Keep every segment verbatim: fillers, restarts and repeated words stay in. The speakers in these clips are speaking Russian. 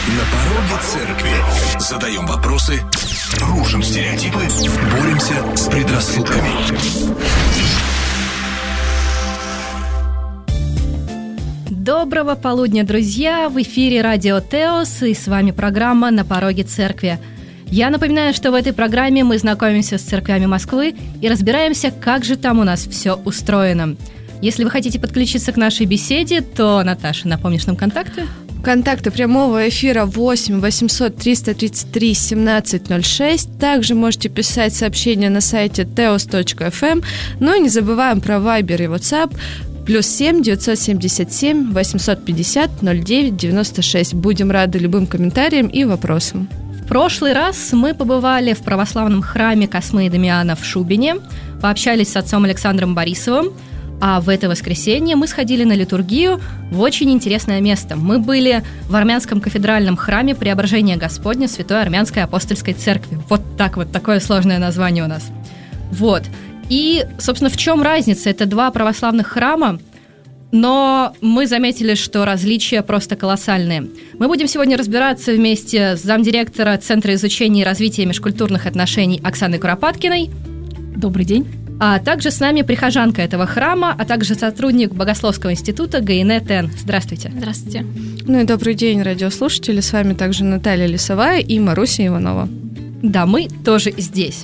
На пороге церкви. Задаем вопросы, рушим стереотипы, боремся с предрассудками. Доброго полудня, друзья! В эфире Радио Теос, и с вами программа «На пороге церкви». Я напоминаю, что в этой программе мы знакомимся с церквями Москвы и разбираемся, как же там у нас все устроено. Если вы хотите подключиться к нашей беседе, то, Наташа, напомнишь нам контакты? Контакты прямого эфира восемь восемьсот триста тридцать три семнадцать ноль шесть. Также можете писать сообщения на сайте теос точка эф эм. Ну и не забываем про Viber и WhatsApp. Плюс семь девятьсот семьдесят семь восемьсот пятьдесят ноль девять девяносто шесть. Будем рады любым комментариям и вопросам. В прошлый раз мы побывали в православном храме Космы и Дамиана в Шубине, пообщались с отцом Александром Борисовым, а в это воскресенье мы сходили на литургию в очень интересное место. Мы были в армянском кафедральном храме Преображения Господня Святой Армянской Апостольской Церкви. Вот так вот, такое сложное название у нас. Вот. И, собственно, в чем разница? Это два православных храма, но мы заметили, что различия просто колоссальные. Мы будем сегодня разбираться вместе с замдиректора Центра изучения и развития межкультурных отношений Оксаной Куропаткиной. Добрый день. А также с нами прихожанка этого храма, а также сотрудник Богословского института Гаине Тен. Здравствуйте. Здравствуйте. Ну и добрый день, радиослушатели. С вами также Наталья Лисовая и Маруся Иванова. Да, мы тоже здесь.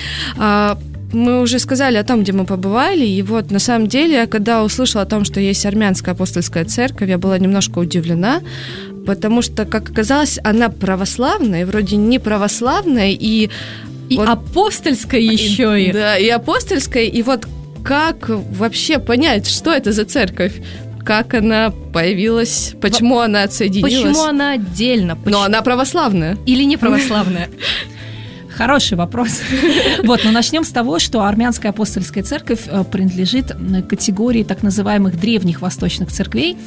А, мы уже сказали о том, где мы побывали, и вот на самом деле, я когда услышала о том, что есть армянская апостольская церковь, я была немножко удивлена, потому что, как оказалось, она православная, вроде не православная, и И вот, апостольская еще и. Да, и апостольская, и вот как вообще понять, что это за церковь? Как она появилась? Почему она отсоединилась? Почему она отдельно? Но она православная. Или не православная? Хороший вопрос. Вот, но начнем с того, что армянская апостольская церковь принадлежит категории так называемых древних восточных церквей.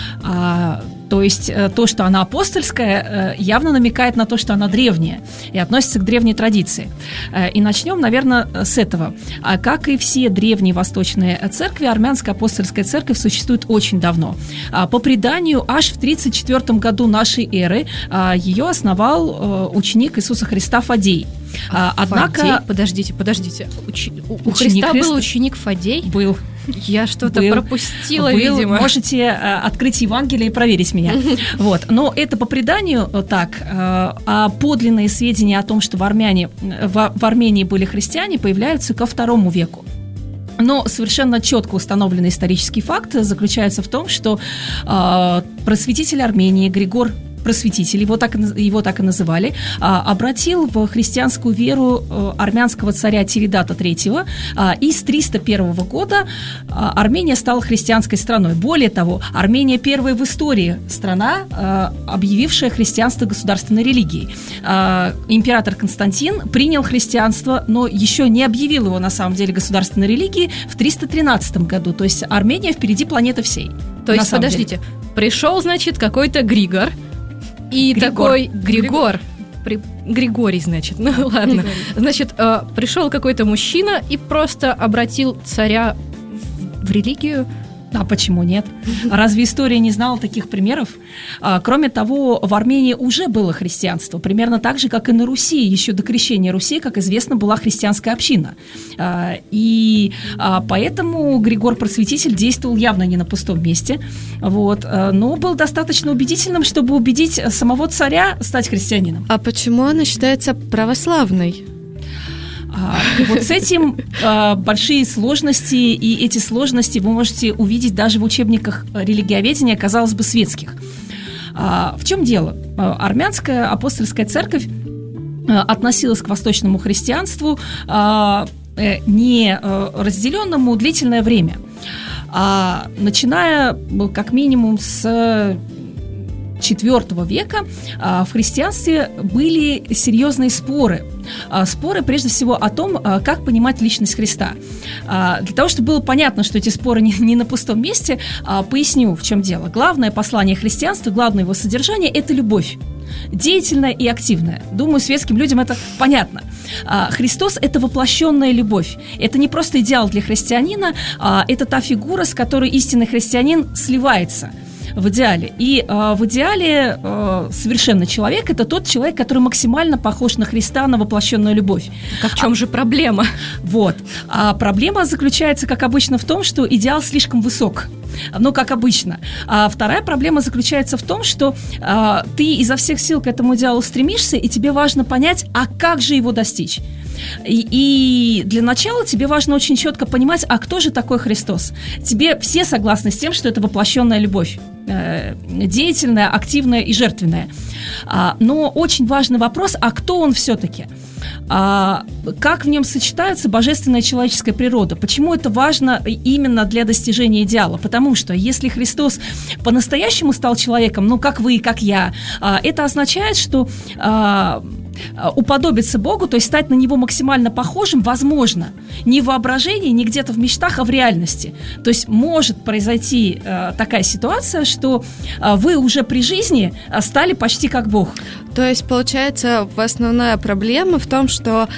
То есть то, что она апостольская, явно намекает на то, что она древняя и относится к древней традиции. И начнем, наверное, с этого. Как и все древние восточные церкви, армянская апостольская церковь существует очень давно. По преданию, аж в тридцать четвёртом году нашей эры ее основал ученик Иисуса Христа Фадей. А, Однако... Фадей? Подождите, подождите. Уч... У ученик Христа Христа был ученик Фадей? Был. Я что-то был, пропустила, был, видимо. Можете э, открыть Евангелие и проверить меня. Вот. Но это по преданию так. Э, а подлинные сведения о том, что в, Армяне, в, в Армении были христиане, появляются ко второму веку. Но совершенно четко установленный исторический факт заключается в том, что э, просветитель Армении Григор Просветитель, его так, его так и называли, обратил в христианскую веру армянского царя Тиридата третьего, и с триста первого года Армения стала христианской страной. Более того, Армения первая в истории страна, объявившая христианство государственной религией. Император Константин принял христианство, но еще не объявил его на самом деле государственной религией в триста тринадцатом году. То есть Армения впереди планеты всей. То есть, подождите, деле. Пришел, значит, какой-то Григор, и Григор. такой Григор, При, Григорий, значит, ну ладно, Григорий. Значит, э, пришел какой-то мужчина и просто обратил царя в, в религию. А почему нет? Разве история не знала таких примеров? А, кроме того, в Армении уже было христианство, примерно так же, как и на Руси. Еще до крещения Руси, как известно, была христианская община. А, и а, поэтому Григор Просветитель действовал явно не на пустом месте, вот, а, но был достаточно убедительным, чтобы убедить самого царя стать христианином. А почему она считается православной? А, вот с этим а, большие сложности, и эти сложности вы можете увидеть даже в учебниках религиоведения, казалось бы, светских. А, в чем дело? А, армянская апостольская церковь а, относилась к восточному христианству а, не а, разделенному длительное время, а начиная как минимум с четвёртого века в христианстве были серьезные споры. Споры, прежде всего, о том, как понимать личность Христа. Для того, чтобы было понятно, что эти споры не, не на пустом месте, поясню, в чем дело. Главное послание христианства, главное его содержание – это любовь. Деятельная и активная. Думаю, светским людям это понятно. Христос – это воплощенная любовь. Это не просто идеал для христианина, это та фигура, с которой истинный христианин сливается. В идеале. И э, в идеале э, совершенный человек – это тот человек, который максимально похож на Христа, на воплощенную любовь. А в чем а, же проблема? Вот. А проблема заключается, как обычно, в том, что идеал слишком высок. Ну, как обычно. А вторая проблема заключается в том, что а, ты изо всех сил к этому идеалу стремишься, и тебе важно понять, а как же его достичь. И, и для начала тебе важно очень четко понимать, а кто же такой Христос? Тебе все согласны с тем, что это воплощенная любовь, э, деятельная, активная и жертвенная. А, но очень важный вопрос, а кто он все-таки? А, как в нем сочетаются божественная и человеческая природа? Почему это важно именно для достижения идеала? Потому что если Христос по-настоящему стал человеком, ну, как вы, как я, а, это означает, что а, уподобиться Богу, то есть стать на Него максимально похожим, возможно, не в воображении, не где-то в мечтах, а в реальности. То есть может произойти а, такая ситуация, что а, вы уже при жизни стали почти как Бог. То есть, получается, основная проблема в том, что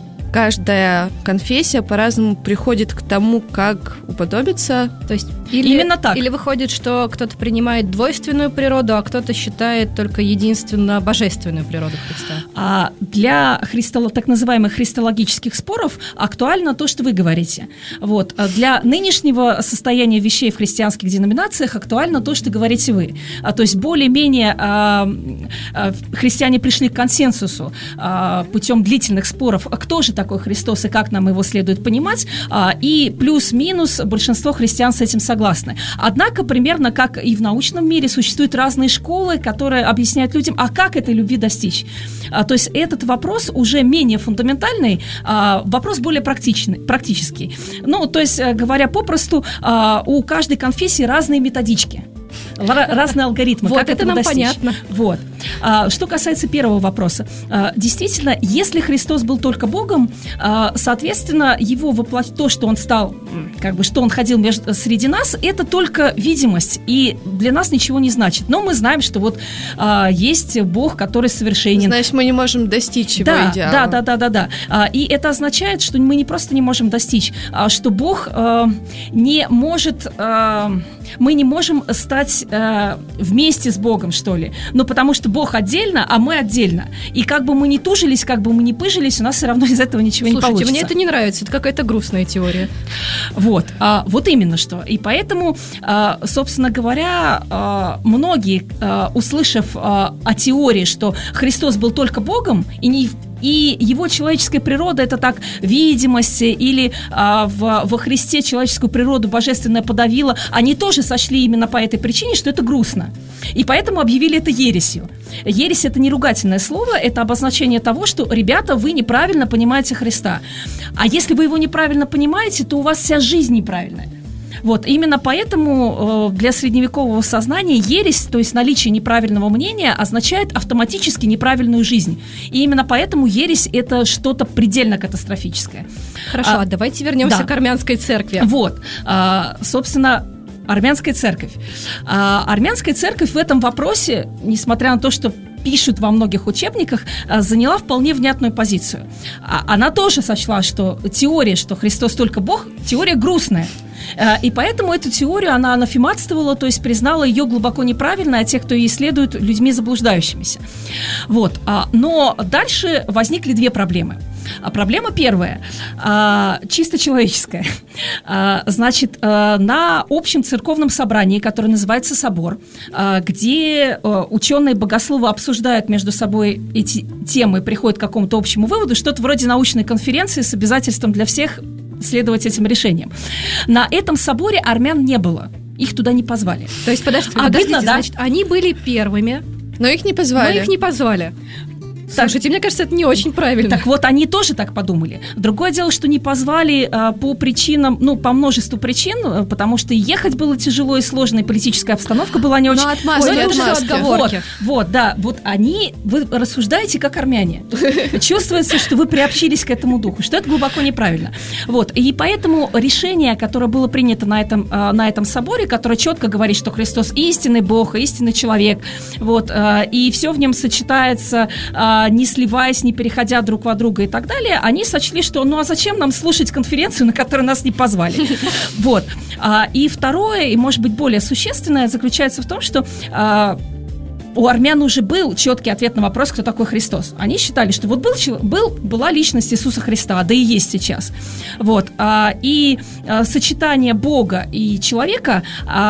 каждая конфессия по-разному приходит к тому, как уподобиться. То есть или, именно так. Или выходит, что кто-то принимает двойственную природу, а кто-то считает только единственно божественную природу Христа. А для христолог, так называемых христологических споров актуально то, что вы говорите. Вот. Для нынешнего состояния вещей в христианских деноминациях актуально то, что говорите вы. А, то есть более-менее а, а, христиане пришли к консенсусу а, путем длительных споров, кто же такой Христос и как нам его следует понимать, а, и плюс-минус большинство христиан с этим согласны. Однако, примерно как и в научном мире, существуют разные школы, которые объясняют людям, а как этой любви достичь. А, то есть этот вопрос уже менее фундаментальный, а, вопрос более практичный, практический. Ну, то есть, говоря попросту, а, у каждой конфессии разные методички. Разные алгоритмы. Вот как это нам достичь. Понятно. Вот. А, что касается первого вопроса. А, действительно, если Христос был только Богом, а, соответственно, его воплощ... то, что он стал, как бы, что он ходил между... среди нас, это только видимость, и для нас ничего не значит. Но мы знаем, что вот а, есть Бог, который совершенен. Значит, мы не можем достичь его да, идеала. Да, да, да, да, да. А, и это означает, что мы не просто не можем достичь, а что Бог а, не может, а, мы не можем стать а, вместе с Богом, что ли. Ну, потому что Бог отдельно, а мы отдельно. И как бы мы ни тужились, как бы мы ни пыжились, у нас все равно из этого ничего Слушайте, не получится. мне это не нравится, это какая-то грустная теория. Вот, а, вот именно что. И поэтому, а, собственно говоря, а, многие, а, услышав а, о теории, что Христос был только Богом, и не и его человеческая природа – это так видимость, или а, в, во Христе человеческую природу божественное подавило, они тоже сочли именно по этой причине, что это грустно. И поэтому объявили это ересью. Ересь – это не ругательное слово, это обозначение того, что, ребята, вы неправильно понимаете Христа. А если вы его неправильно понимаете, то у вас вся жизнь неправильная. Вот, именно поэтому э, для средневекового сознания ересь, то есть наличие неправильного мнения, означает автоматически неправильную жизнь. И именно поэтому ересь – это что-то предельно катастрофическое. Хорошо, а, давайте вернемся да. к армянской церкви. Вот, а, собственно, армянская церковь. А, армянская церковь в этом вопросе, несмотря на то, что пишут во многих учебниках, заняла вполне внятную позицию. Она тоже сочла, что теория, что Христос только Бог, теория грустная. И поэтому эту теорию она анафематствовала, то есть признала ее глубоко неправильной, а тех, кто ей следует, людьми заблуждающимися. Вот. Но дальше возникли две проблемы. Проблема первая, чисто человеческая. Значит, на общем церковном собрании, которое называется собор, где ученые-богословы обсуждают между собой эти темы, приходят к какому-то общему выводу, что-то вроде научной конференции с обязательством для всех следовать этим решениям. На этом соборе армян не было. Их туда не позвали. То есть, подождите, а подождите видно, да? Значит, они были первыми, но их не позвали. Но их не позвали. Слушайте, мне кажется, это не очень правильно. Так вот, они тоже так подумали. Другое дело, что не позвали а, по причинам, ну, по множеству причин, потому что ехать было тяжело и сложно, и политическая обстановка была не очень... Ну, отмазки, Ой, отмазки. отговорки. Вот, вот, да, вот они, вы рассуждаете как армяне. Чувствуется, что вы приобщились к этому духу, что это глубоко неправильно. Вот, и поэтому решение, которое было принято на этом, на этом соборе, которое четко говорит, что Христос истинный Бог, истинный человек, вот, и все в нем сочетается не сливаясь, не переходя друг во друга и так далее, они сочли, что ну а зачем нам слушать конференцию, на которую нас не позвали? Вот. И второе, и может быть более существенное, заключается в том, что у армян уже был четкий ответ на вопрос, кто такой Христос. Они считали, что вот был, был, была личность Иисуса Христа, да и есть сейчас. Вот. И сочетание Бога и человека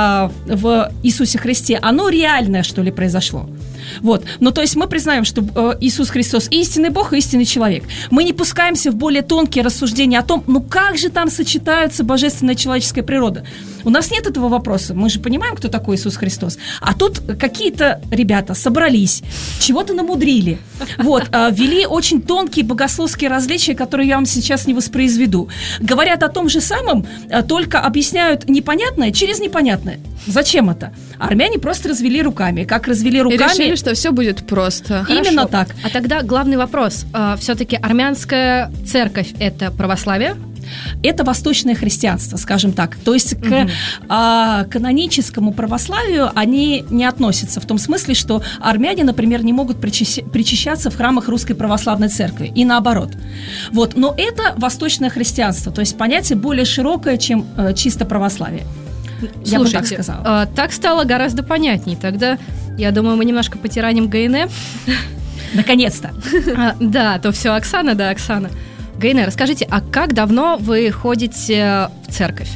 в Иисусе Христе, оно реальное, что ли, произошло. Вот. Ну, то есть мы признаем, что э, Иисус Христос истинный Бог и истинный человек. Мы не пускаемся в более тонкие рассуждения о том, ну как же там сочетаются божественная и человеческая природа. У нас нет этого вопроса. Мы же понимаем, кто такой Иисус Христос. А тут какие-то ребята собрались, чего-то намудрили. Вот. Э, ввели очень тонкие богословские различия, которые я вам сейчас не воспроизведу. Говорят о том же самом, э, только объясняют непонятное через непонятное. Зачем это? Армяне просто развели руками. Как развели руками... И решили, что все будет просто. Именно так. А тогда главный вопрос. Все-таки армянская церковь – это православие? Это восточное христианство, скажем так. То есть к угу. а, каноническому православию они не относятся. В том смысле, что армяне, например, не могут причащ- причащаться в храмах Русской Православной Церкви. И наоборот. Вот. Но это восточное христианство. То есть понятие более широкое, чем э, чисто православие. Я Слушайте, бы так сказала. А, так стало гораздо понятнее. Тогда, я думаю, мы немножко потираним ГНЭ. Наконец-то. А, да, то все Оксана, да, Оксана. ГНЭ, расскажите, а как давно вы ходите в церковь?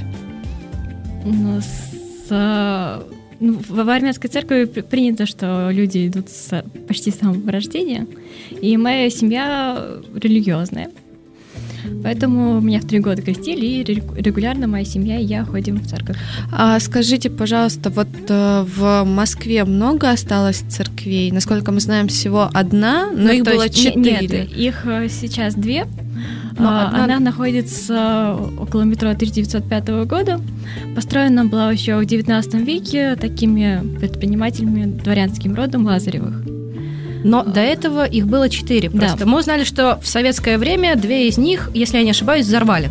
Ну, с, ну, в армянской церкви принято, что люди идут с, почти с самого рождения. И моя семья религиозная. Поэтому меня в три года крестили, и регулярно моя семья и я ходим в церковь. А скажите, пожалуйста, вот э, в Москве много осталось церквей? Насколько мы знаем, всего одна, но ну, их было четыре. Нет, их сейчас две. А, одна... Она находится около метро тысяча девятьсот пятого года. Построена была еще в девятнадцатом веке такими предпринимателями дворянским родом Лазаревых. Но до этого их было четыре. Просто да. Мы узнали, что в советское время две из них, если я не ошибаюсь, взорвали.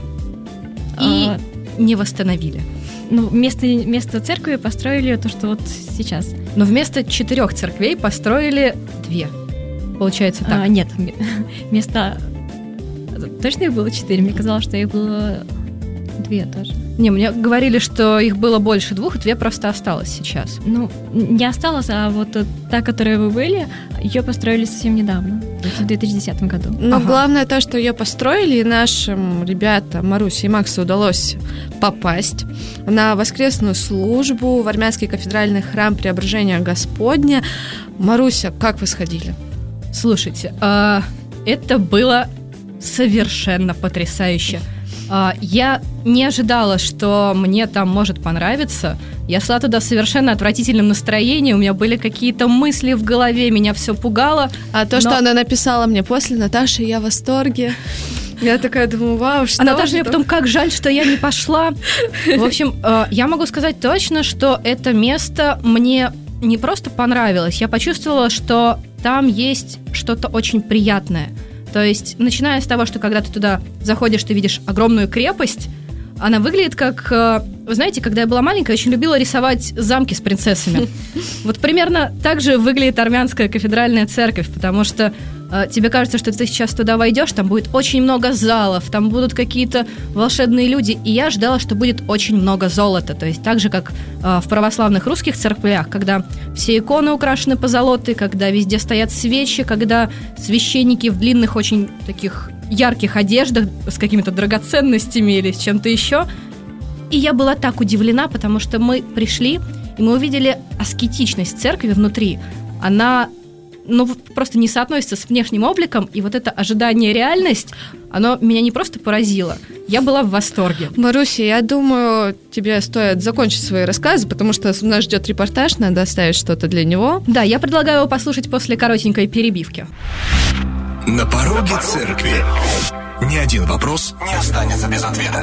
И а... не восстановили. Ну, вместо, вместо церкви построили то, что вот сейчас. Но вместо четырех церквей построили две. Получается так? А, нет, вместо... Точно их было четыре? Мне казалось, что их было две тоже. Не, мне говорили, что их было больше двух, и две просто осталось сейчас. Ну, не осталось, а вот та, которая вы были, ее построили совсем недавно, в две тысячи десятом году. Но ага. главное то, что ее построили, и нашим ребятам, Марусе и Максу, удалось попасть на воскресную службу в армянский кафедральный храм Преображения Господня. Маруся, как вы сходили? Слушайте, э, это было совершенно потрясающе. Я не ожидала, что мне там может понравиться. Я шла туда в совершенно отвратительном настроении. У меня были какие-то мысли в голове, меня все пугало. А то, но... что она написала мне после: Наташа, я в восторге. Я такая думаю, вау, что... А Наташа мне потом, как жаль, что я не пошла. В общем, я могу сказать точно, что это место мне не просто понравилось. Я почувствовала, что там есть что-то очень приятное. То есть, начиная с того, что когда ты туда заходишь, ты видишь огромную крепость, она выглядит как... Вы знаете, когда я была маленькая, очень любила рисовать замки с принцессами. Вот примерно так же выглядит армянская кафедральная церковь, потому что э, тебе кажется, что ты сейчас туда войдешь, там будет очень много залов, там будут какие-то волшебные люди, и я ждала, что будет очень много золота. То есть так же, как э, в православных русских церквях, когда все иконы украшены позолотой, когда везде стоят свечи, когда священники в длинных очень таких ярких одеждах с какими-то драгоценностями или с чем-то еще. И я была так удивлена, потому что мы пришли, и мы увидели аскетичность церкви внутри. Она, ну, просто не соотносится с внешним обликом, и вот это ожидание реальность, оно меня не просто поразило, я была в восторге. Маруся, я думаю, тебе стоит закончить свои рассказы, потому что нас ждет репортаж, надо оставить что-то для него. Да, я предлагаю его послушать после коротенькой перебивки. На пороге церкви. Ни один вопрос не останется без ответа.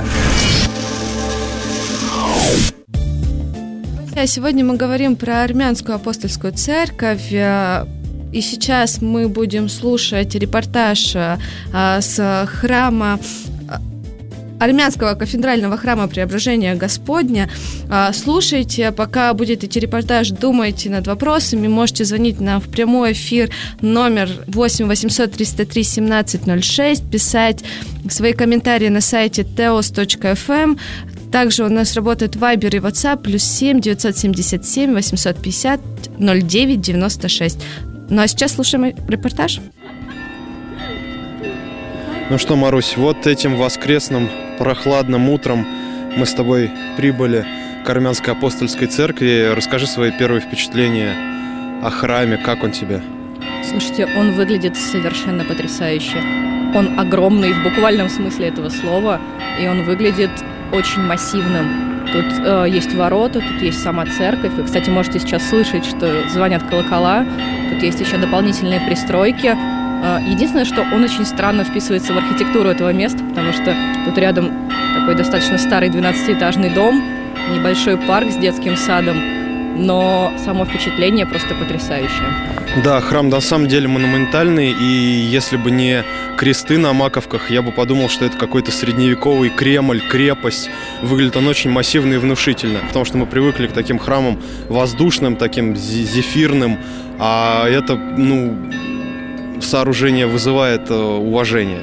Сегодня мы говорим про армянскую апостольскую церковь. И сейчас мы будем слушать репортаж с храма армянского кафедрального храма Преображения Господня. Слушайте, пока будет идти репортаж, думайте над вопросами, можете звонить нам в прямой эфир номер восемь восемьсот триста три семнадцать ноль шесть, писать свои комментарии на сайте теос точка эф эм. Также у нас работает Viber и WhatsApp плюс семь девятьсот семьдесят семь восемьсот пятьдесят ноль девять девяносто шесть. Ну а сейчас слушаем репортаж. Ну что, Марусь, вот этим воскресным прохладным утром мы с тобой прибыли к Армянской апостольской церкви. Расскажи свои первые впечатления о храме, как он тебе? Слушайте, он выглядит совершенно потрясающе. Он огромный в буквальном смысле этого слова, и он выглядит очень массивным. Тут э, есть ворота, тут есть сама церковь. Вы, кстати, можете сейчас слышать, что звонят колокола. Тут есть еще дополнительные пристройки. Единственное, что он очень странно вписывается в архитектуру этого места, потому что тут рядом такой достаточно старый двенадцатиэтажный дом, небольшой парк с детским садом, но само впечатление просто потрясающее. Да, храм на самом деле монументальный, и если бы не кресты на маковках, я бы подумал, что это какой-то средневековый Кремль, крепость. Выглядит он очень массивно и внушительно, потому что мы привыкли к таким храмам воздушным, таким зефирным, а это, ну... сооружение вызывает уважение.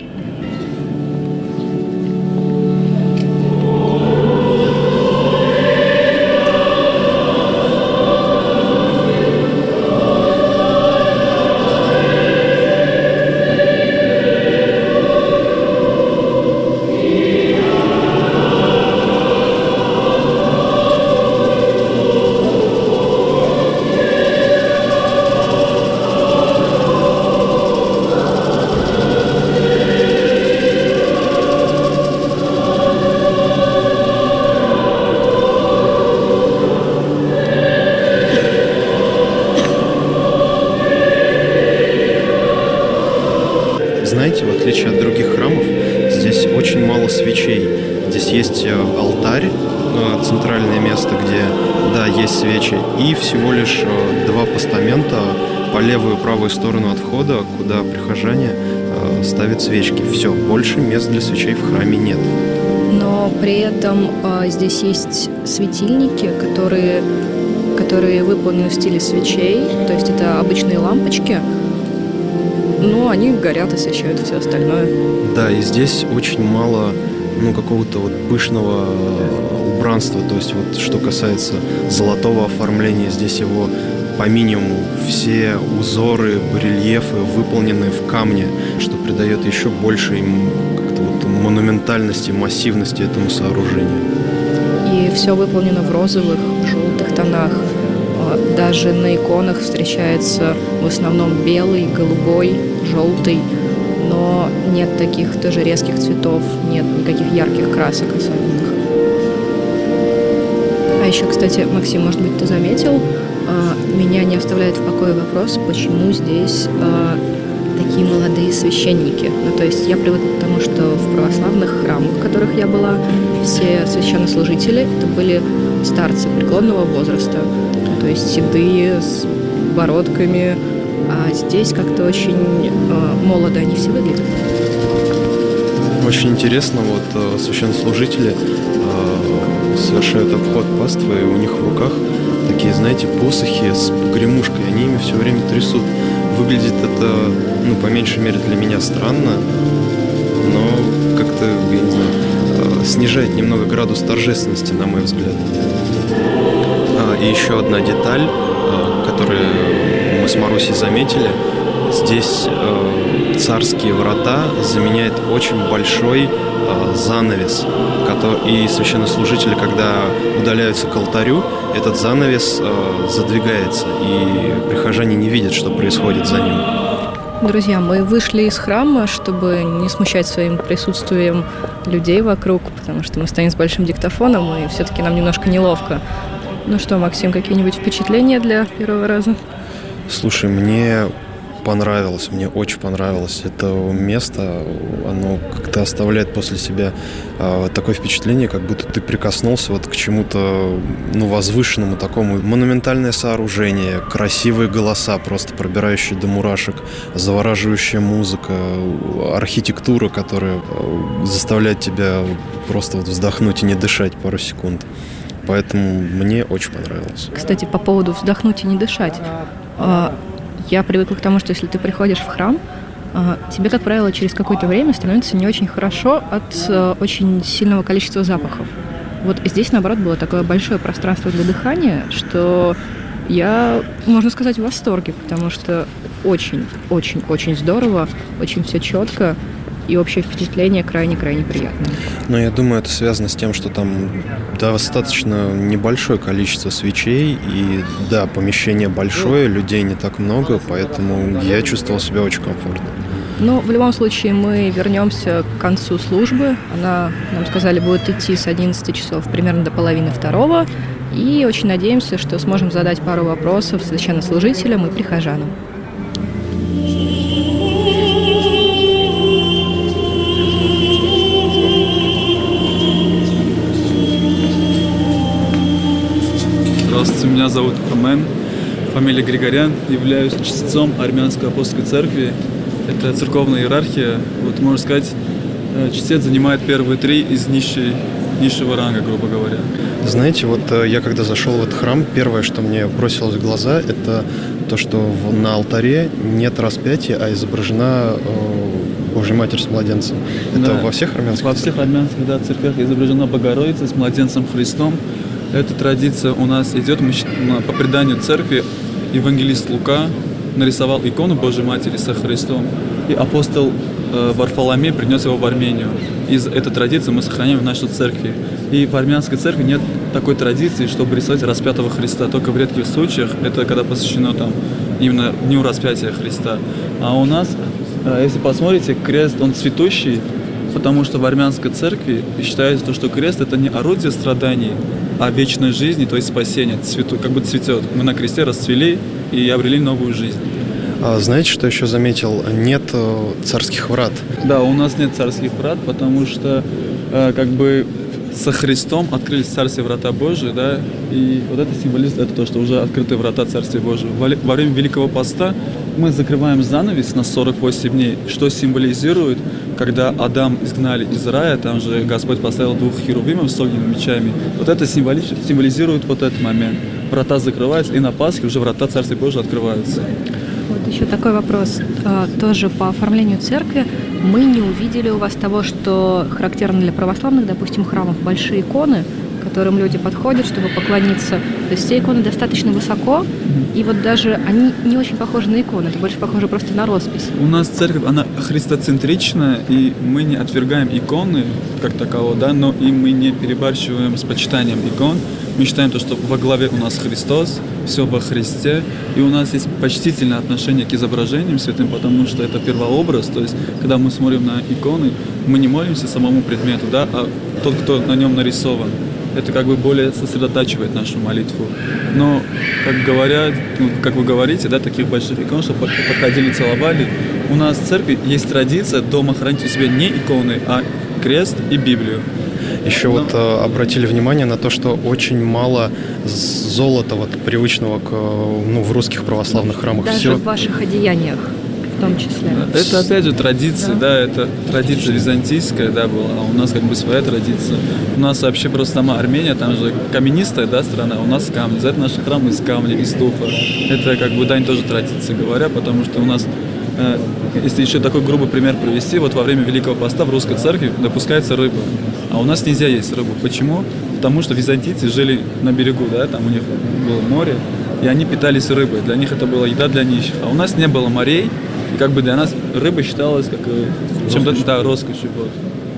Знаете, в отличие от других храмов, здесь очень мало свечей. Здесь есть алтарь, центральное место, где, да, есть свечи, и всего лишь два постамента по левую и правую сторону от входа, куда прихожане ставят свечки. Все, больше мест для свечей в храме нет. Но при этом а, здесь есть светильники, которые, которые выполнены в стиле свечей, то есть это обычные лампочки, но они горят, освещают все остальное. Да, и здесь очень мало, ну, какого-то вот пышного убранства, то есть вот что касается золотого оформления, здесь его по минимуму. Все узоры, барельефы выполнены в камне, что придает еще больше им как-то вот монументальности, массивности этому сооружению. И все выполнено в розовых, желтых тонах. Даже на иконах встречается в основном белый, голубой, желтый, но нет таких тоже резких цветов, нет никаких ярких красок особенных. А еще, кстати, Максим, может быть, ты заметил, меня не оставляет в покое вопрос, почему здесь такие молодые священники. Ну, то есть я привыкла к тому, что в православных храмах, в которых я была, все священнослужители это были старцы преклонного возраста, то есть седые, с бородками, а здесь как-то очень э, молодо они все выглядят. Очень интересно, вот священнослужители э, совершают обход паствы, и у них в руках такие, знаете, посохи с погремушкой, они ими все время трясут. Выглядит это, ну, по меньшей мере для меня странно, но как-то, я не знаю, снижает немного градус торжественности, на мой взгляд. И еще одна деталь, которую мы с Марусей заметили. Здесь царские врата заменяет очень большой занавес. И священнослужители, когда удаляются к алтарю, этот занавес задвигается, и прихожане не видят, что происходит за ним. Друзья, мы вышли из храма, чтобы не смущать своим присутствием людей вокруг, потому что мы стоим с большим диктофоном, и все-таки нам немножко неловко. Ну что, Максим, какие-нибудь впечатления для первого раза? Слушай, мне понравилось, мне очень понравилось. Это место, оно как-то оставляет после себя э, такое впечатление, как будто ты прикоснулся вот к чему-то, ну, возвышенному такому. Монументальное сооружение, красивые голоса, просто пробирающие до мурашек, завораживающая музыка, архитектура, которая заставляет тебя просто вот вздохнуть и не дышать пару секунд. Поэтому мне очень понравилось. Кстати, по поводу вздохнуть и не дышать. Я привыкла к тому, что если ты приходишь в храм, тебе, как правило, через какое-то время становится не очень хорошо от очень сильного количества запахов. Вот здесь, наоборот, было такое большое пространство для дыхания, что я, можно сказать, в восторге, потому что очень-очень-очень здорово, очень все четко. И общее впечатление крайне-крайне приятное. Ну, я думаю, это связано с тем, что там достаточно небольшое количество свечей, и, да, помещение большое, людей не так много, поэтому я чувствовал себя очень комфортно. Ну, в любом случае, мы вернемся к концу службы. Она, нам сказали, будет идти с одиннадцати часов примерно до половины второго, и очень надеемся, что сможем задать пару вопросов священнослужителям и прихожанам. Здравствуйте, меня зовут Амен, фамилия Григорян, являюсь чтецом Армянской апостольской церкви. Это церковная иерархия. Вот, можно сказать, чтец занимает первые три из нищей, низшего ранга, грубо говоря. Знаете, вот я когда зашел в этот храм, первое, что мне бросилось в глаза, это то, что на алтаре нет распятия, а изображена э, Божья Матерь с младенцем. Это да. Во всех армянских Во всех армянских, да, церквях изображена Богородица с младенцем Христом. Эта традиция у нас идет по преданию церкви. Евангелист Лука нарисовал икону Божьей Матери со Христом, и апостол э, Варфоломей принес его в Армению. Из этой традиции мы сохраняем в нашей церкви. И в армянской церкви нет такой традиции, чтобы рисовать распятого Христа. Только в редких случаях, это когда посвящено там, именно Дню распятия Христа. А у нас, э, если посмотрите, крест, он цветущий, потому что в армянской церкви считается, что крест – это не орудие страданий, а вечной жизни, то есть спасение, цвету, как бы цветет. Мы на кресте расцвели и обрели новую жизнь. А знаете, что еще заметил? Нет э, царских врат. Да, у нас нет царских врат, потому что э, как бы со Христом открылись царские врата Божии, да, и вот это символизирует это то, что уже открыты врата Царствия Божьего. Во время Великого Поста мы закрываем занавес на сорок восемь дней, что символизирует, когда Адам изгнали из рая, там же Господь поставил двух херувимов с огненными мечами. Вот это символизирует вот этот момент. Врата закрываются, и на Пасхе уже врата Царствия Божьего открываются. Вот еще такой вопрос. Тоже по оформлению церкви. Мы не увидели у вас того, что характерно для православных, допустим, храмов, большие иконы, к которым люди подходят, чтобы поклониться. То есть все иконы достаточно высоко, и вот даже они не очень похожи на иконы, это больше похоже просто на роспись. У нас церковь, она христоцентричная, и мы не отвергаем иконы как такового, да, но и мы не перебарщиваем с почитанием икон. Мы считаем то, что во главе у нас Христос, все во Христе, и у нас есть почтительное отношение к изображениям святым, потому что это первообраз, то есть когда мы смотрим на иконы, мы не молимся самому предмету, да, а тот, кто на нем нарисован. Это как бы более сосредотачивает нашу молитву. Но, как говорят, ну, как вы говорите, да, таких больших икон, что подходили, целовали, у нас в церкви есть традиция дома хранить у себя не иконы, а крест и Библию. Еще вот э, обратили внимание на то, что очень мало золота вот, привычного к, ну, в русских православных храмах. Даже Все... в ваших одеяниях в том числе. Это опять же традиция, да, да это традиция византийская, да, была, а у нас как бы своя традиция. У нас вообще просто сама Армения, там же каменистая, да, страна, у нас камни. За это наши храмы из камня, из туфа. Это как бы дань тоже традиции говоря, потому что у нас, э, если еще такой грубый пример привести, вот во время Великого Поста в русской церкви допускается рыба, а у нас нельзя есть рыбу. Почему? Потому что византийцы жили на берегу, да, там у них было море, и они питались рыбой. Для них это была еда для нищих. А у нас не было морей, и как бы для нас рыба считалась как чем-то, да, роскошью. Вот.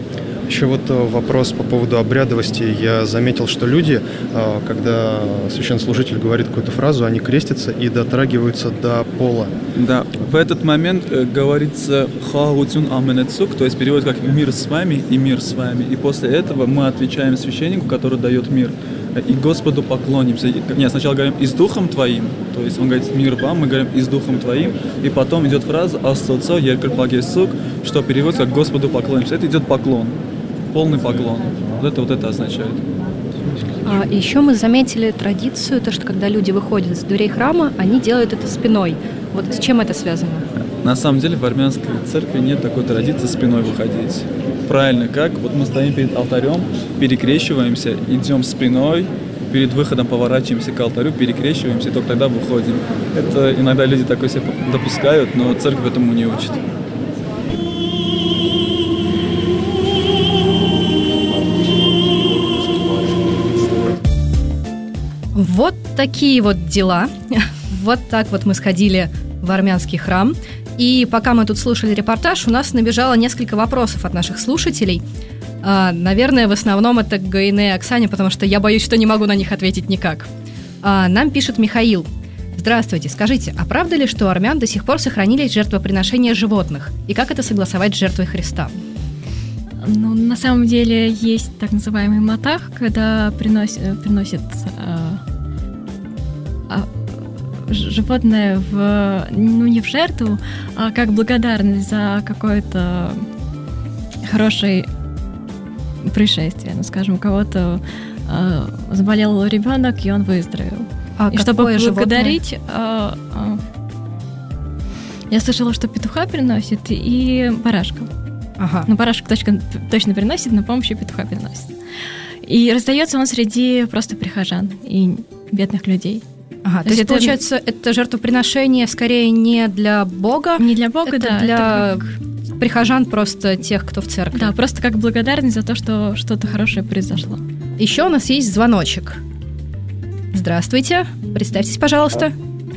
Еще вот вопрос по поводу обрядовости. Я заметил, что люди, когда священнослужитель говорит какую-то фразу, они крестятся и дотрагиваются до пола. Да, в этот момент э, говорится «хаутюн аменецук», то есть перевод как «мир с вами» и «мир с вами». И после этого мы отвечаем священнику, который дает мир. и Господу поклонимся. Нет, сначала говорим «и с Духом Твоим», то есть он говорит «мир вам», мы говорим «и с Духом Твоим», и потом идет фраза «ассоцо еркерпагесук», что переводится как «Господу поклонимся». Это идет поклон, полный поклон. Вот это вот это означает. А еще мы заметили традицию, то, что когда люди выходят из дверей храма, они делают это спиной. Вот с чем это связано? На самом деле в армянской церкви нет такой традиции спиной выходить. Правильно как? Вот мы стоим перед алтарем, перекрещиваемся, идем спиной, перед выходом поворачиваемся к алтарю, перекрещиваемся, и только тогда выходим. Это иногда люди такое себе допускают, но церковь этому не учит. Вот такие вот дела. Вот так вот мы сходили в армянский храм. И пока мы тут слушали репортаж, у нас набежало несколько вопросов от наших слушателей. А, наверное, в основном это к Гаине и Оксане, потому что я боюсь, что не могу на них ответить никак. А, нам пишет Михаил. Здравствуйте, скажите, а правда ли, что у армян до сих пор сохранились жертвоприношения животных? И как это согласовать с жертвой Христа? Ну, на самом деле есть так называемый матах, когда приносят, приносят а, а, животное в, ну, не в жертву, а как благодарность за какое-то хорошее происшествие. Ну, скажем, у кого-то а, заболел ребенок, и он выздоровел. А и чтобы благодарить, а, а, я слышала, что петуха приносит и барашка. Ага. Ну, барашек точно, точно приносит, но, по-моему, еще петуха приносит. И раздается он среди просто прихожан и бедных людей. Ага, то, то есть, это, получается, это жертвоприношение скорее не для Бога? Не для Бога, это да. для это как... прихожан, просто тех, кто в церкви. Да, просто как благодарность за то, что что-то хорошее произошло. Еще у нас есть звоночек. Здравствуйте, представьтесь, пожалуйста.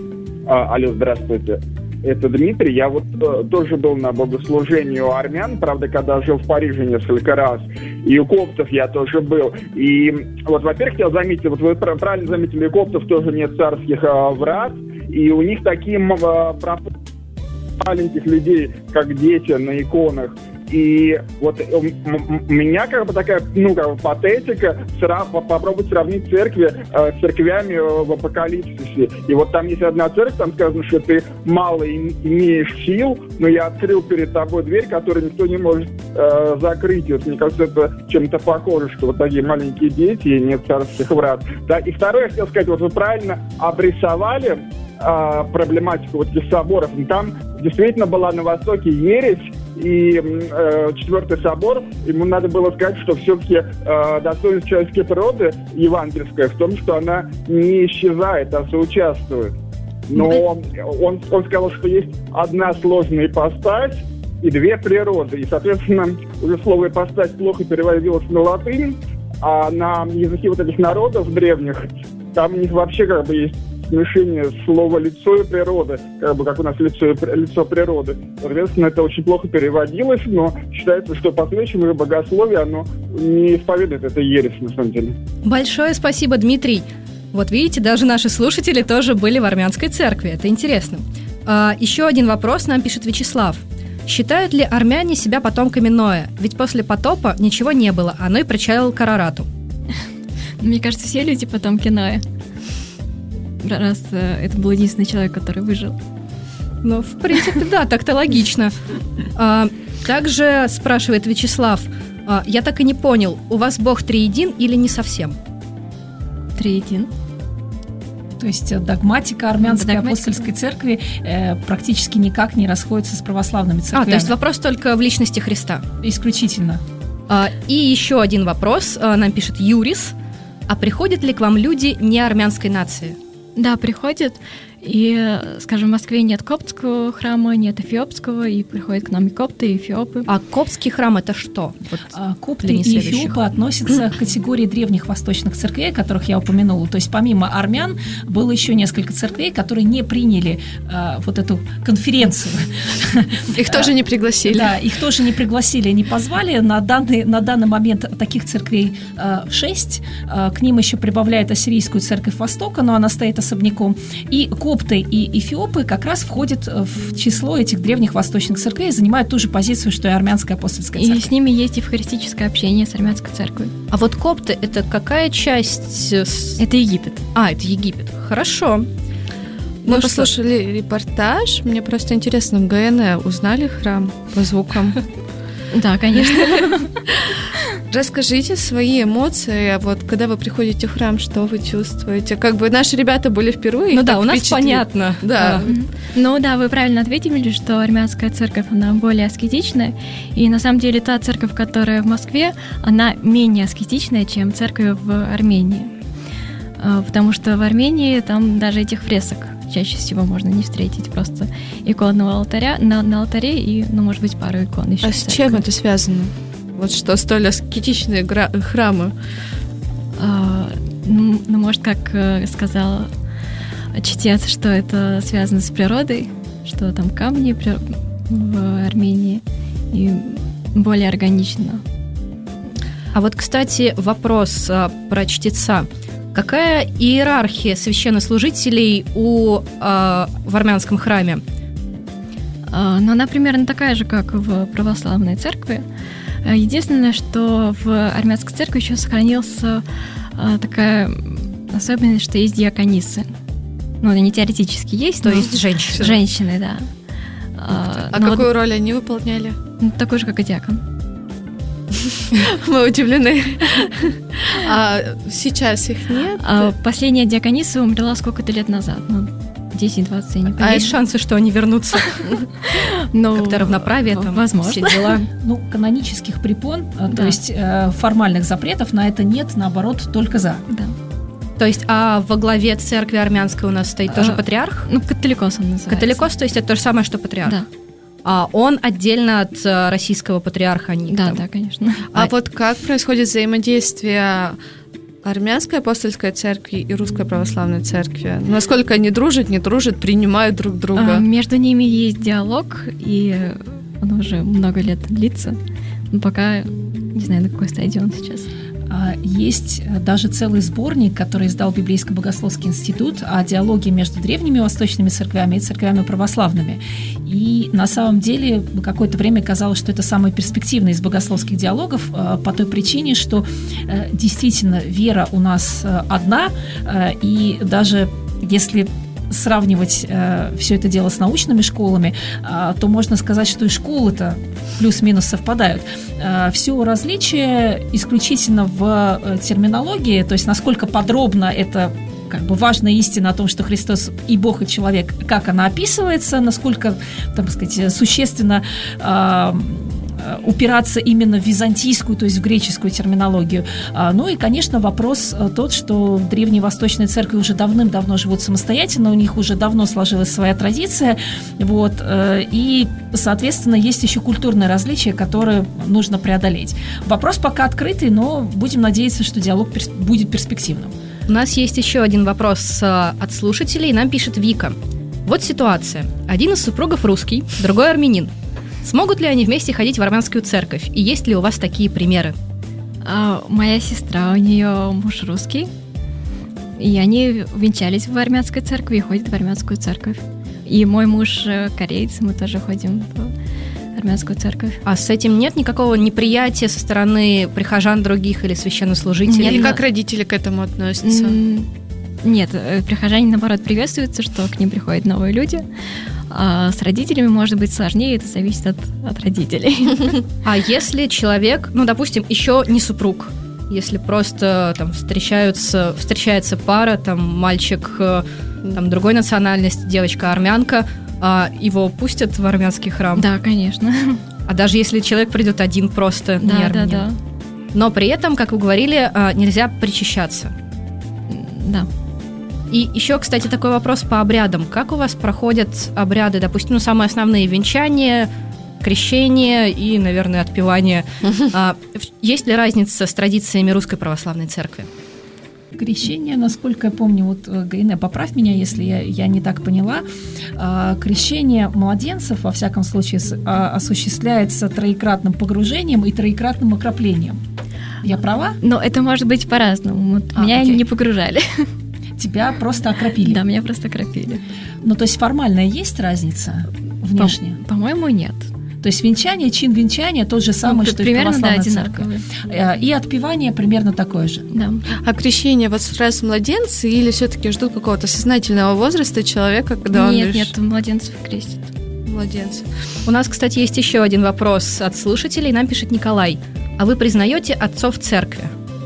А, алло, здравствуйте. Это Дмитрий. Я вот э, тоже был на богослужении у армян, правда, когда жил в Париже несколько раз. И у коптов я тоже был. И вот, во-первых, я заметил, вот вы правильно заметили, у коптов тоже нет царских э, врат. И у них такие э, маленьких людей, как дети на иконах. И вот у меня как бы такая, ну, как бы патетика, срав, попробовать сравнить церкви э, с церквями в Апокалипсисе. И вот там есть одна церковь, там сказано, что ты мало имеешь сил, но я открыл перед тобой дверь, которую никто не может э, закрыть. И вот мне кажется, это чем-то похоже, что вот такие маленькие дети, и нет царских врат. Да, и второе, я хотел сказать, вот вы правильно обрисовали э, проблематику вот этих соборов. Там действительно была на Востоке ересь, и э, Четвертый собор, ему надо было сказать, что все-таки э, достоинство человеческой природы евангельская в том, что она не исчезает, а соучаствует. Но он, он сказал, что есть одна сложная ипостась и две природы. И, соответственно, уже слово ипостась плохо переводилось на латынь, а на языке вот этих народов древних, там у них вообще как бы есть смешение слова «лицо» и «природа», как бы как у нас лицо, и, лицо природы. Соответственно, это очень плохо переводилось, но считается, что последующее богословие, оно не исповедует это ересь, на самом деле. Большое спасибо, Дмитрий. Вот видите, даже наши слушатели тоже были в армянской церкви. Это интересно. А, еще один вопрос нам пишет Вячеслав. Считают ли армяне себя потомками Ноя? Ведь после потопа ничего не было, а Ной причалил к Арарату. Мне кажется, все люди потомки Ноя. Раз э, это был единственный человек, который выжил. Ну, в принципе, да, так-то логично. А, также спрашивает Вячеслав, а, я так и не понял, у вас Бог триедин или не совсем? Триедин. То есть догматика армянской догматика. апостольской церкви э, практически никак не расходится с православными церквями. А, то есть вопрос только в личности Христа? Исключительно. А, и еще один вопрос, а, нам пишет Юрис. А приходят ли к вам люди не армянской нации? Да, приходят. И, скажем, в Москве нет коптского храма, нет эфиопского, и приходят к нам и копты, и эфиопы. А коптский храм — это что? Вот а, копты и эфиопы относятся к категории древних восточных церквей, которых я упомянула. То есть помимо армян было еще несколько церквей, которые не приняли а, вот эту конференцию. Их тоже не пригласили. Да, их тоже не пригласили, не позвали. На данный, на данный момент таких церквей а, шесть. А, к ним еще прибавляет Ассирийскую церковь Востока, но она стоит особняком. И копты и эфиопы как раз входят в число этих древних восточных церквей и занимают ту же позицию, что и армянская апостольская церковь. И с ними есть евхаристическое общение с армянской церковью. А вот копты — это какая часть? Это Египет. А, это Египет. Хорошо. Мы Ну послушали что? репортаж. Мне просто интересно, в ГНЭ узнали храм по звукам? Да, конечно. Расскажите свои эмоции, вот когда вы приходите в храм, что вы чувствуете? Как бы наши ребята были впервые. Ну да, у нас понятно. Да. Ну да, вы правильно ответили, что армянская церковь, она более аскетичная. И на самом деле та церковь, которая в Москве, она менее аскетичная, чем церковь в Армении. Потому что в Армении там даже этих фресок чаще всего можно не встретить, просто иконного алтаря на, на алтаре и, ну, может быть, пару икон еще. А с чем это связано? Вот что столь аскетичные гра- храмы? А, ну, ну, может, как э, сказал чтец, что это связано с природой, что там камни при... в Армении и более органично. А вот, кстати, вопрос а, про чтеца. Какая иерархия священнослужителей у, а, в армянском храме? А, ну, она примерно такая же, как в православной церкви. Единственное, что в армянской церкви еще сохранилась а, такая особенность, что есть диаконисы. Ну, они теоретически есть. То есть женщины. Женщины, да. А, а какую вот, роль они выполняли? Ну, такую же, как и диакон. Мы удивлены. А сейчас их нет? А последняя диакониса умерла сколько-то лет назад. Ну, десять-двадцать, я не помню. А есть шансы, что они вернутся? Как-то равноправие там, возможно. Все дела. Ну, канонических препон, то есть формальных запретов на это нет, наоборот, только за. Да. То есть, а во главе церкви армянской у нас стоит тоже патриарх? Ну, католикос он называется. Католикос, то есть это то же самое, что патриарх? Да. А он отдельно от российского патриарха? Они да, там... да, конечно. А, а вот как происходит взаимодействие армянской апостольской церкви и русской православной церкви? Насколько они дружат, не дружат, принимают друг друга? А, между ними есть диалог, и он уже много лет длится. Но пока не знаю, на какой стадии он сейчас. Есть даже целый сборник, который издал Библейско-богословский институт о диалоге между древними восточными церквями и церквями православными. И на самом деле какое-то время казалось, что это самый перспективный из богословских диалогов по той причине, что действительно вера у нас одна, и даже если сравнивать э, все это дело с научными школами, э, то можно сказать, что и школы-то плюс-минус совпадают. Э, все различие исключительно в э, терминологии, то есть насколько подробно это как бы важная истина о том, что Христос и Бог, и человек, как она описывается, насколько, так сказать, существенно э, упираться именно в византийскую, то есть в греческую терминологию. Ну и, конечно, вопрос тот, что древние восточные церкви уже давным-давно живут самостоятельно, у них уже давно сложилась своя традиция, вот, и, соответственно, есть еще культурные различия, которые нужно преодолеть. Вопрос пока открытый, но будем надеяться, что диалог будет перспективным. У нас есть еще один вопрос от слушателей, нам пишет Вика. Вот ситуация. Один из супругов русский, другой армянин. Смогут ли они вместе ходить в армянскую церковь? И есть ли у вас такие примеры? А, моя сестра, у нее муж русский, и они венчались в армянской церкви и ходят в армянскую церковь. И мой муж кореец, мы тоже ходим в армянскую церковь. А с этим нет никакого неприятия со стороны прихожан других или священнослужителей? Или как родители к этому относятся? Нет, прихожане, наоборот, приветствуются, что к ним приходят новые люди. А с родителями может быть сложнее, это зависит от, от родителей. А если человек, ну, допустим, еще не супруг, если просто там встречаются, встречается пара, там мальчик там, другой национальности, девочка армянка, а его пустят в армянский храм? Да, конечно. А даже если человек придет один просто, да, не армянин? Да, да. Но при этом, как вы говорили, нельзя причащаться. Да. И еще, кстати, такой вопрос по обрядам. Как у вас проходят обряды, допустим, ну, самые основные венчания, крещение и, наверное, отпевание? А, есть ли разница с традициями Русской Православной Церкви? Крещение, насколько я помню, вот, Гаине, поправь меня, если я, я не так поняла, крещение младенцев, во всяком случае, осуществляется троекратным погружением и троекратным окроплением. Я права? Но это может быть по-разному. Вот а, меня окей. не погружали. тебя просто окропили. Да, меня просто окропили. Ну, то есть формальная есть разница внешне? По- по-моему, нет. То есть венчание, чин венчания тот же самый, ну, что примерно, и в православной да, церкви. И отпевание примерно такое же. Да. А крещение вот сразу младенцы или все-таки ждут какого-то сознательного возраста человека, когда нет, он... Нет, нет, младенцев крестят. Младенцы. У нас, кстати, есть еще один вопрос от слушателей. Нам пишет Николай. А вы признаете отцов церкви?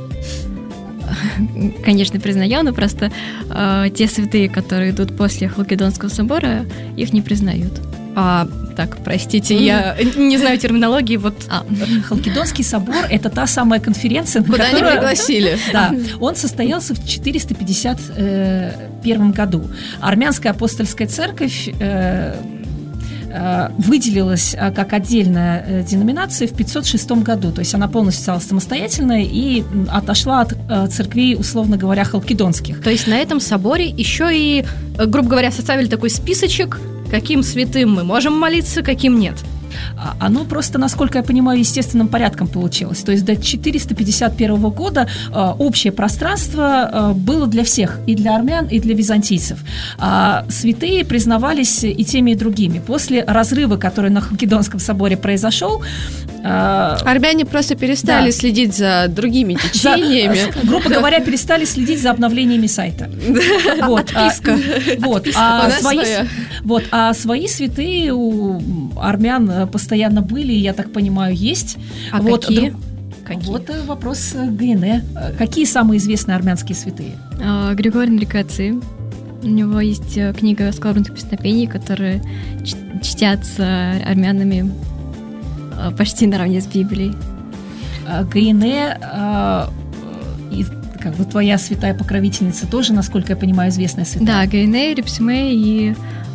Конечно, признаю, но просто э, те святые, которые идут после Халкидонского собора, их не признают. А, так, простите, я не знаю терминологии. Вот. А, Халкидонский собор – это та самая конференция, на куда которую... они пригласили. Да, он состоялся в четыреста пятьдесят первом году. Армянская апостольская церковь э, э, выделилась как отдельная деноминация в пятьсот шестом году. То есть она полностью стала самостоятельной и отошла от э, церквей, условно говоря, халкидонских. То есть на этом соборе еще и, грубо говоря, составили такой списочек, каким святым мы можем молиться, каким нет. Оно просто, насколько я понимаю, естественным порядком получилось. То есть до четыреста пятьдесят первого года э, общее пространство э, было для всех, и для армян, и для византийцев. А святые признавались и теми, и другими. После разрыва, который на Халкидонском соборе произошел, э, армяне просто перестали да. следить за другими течениями. За, грубо говоря, перестали следить за обновлениями сайта. Вот, Отписка. Вот, а свои, вот, а свои святые у армян постоянно были, я так понимаю, есть. А вот, какие? Друг... какие? Вот вопрос ГНЭ. Какие самые известные армянские святые? А, Григорий Нарикаци. У него есть книга «Скорбных песнопений», которые чтятся армянами почти наравне с Библией. ГНЭ, как бы твоя святая покровительница тоже, насколько я понимаю, известная святая. Да, ГНЭ, Репсиме и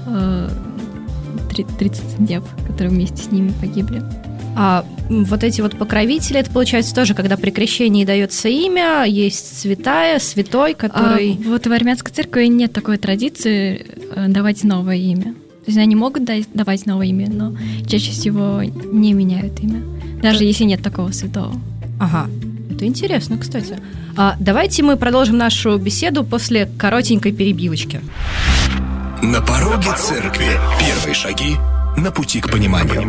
тридцать сентября, которые вместе с ними погибли. А вот эти вот покровители, это получается тоже, когда при крещении дается имя, есть святая, святой, который... А, вот в армянской церкви нет такой традиции давать новое имя. То есть они могут давать новое имя, но чаще всего не меняют имя, даже да. если нет такого святого. Ага, это интересно, кстати. А, давайте мы продолжим нашу беседу после коротенькой перебивочки. На пороге церкви. Первые шаги на пути к пониманию.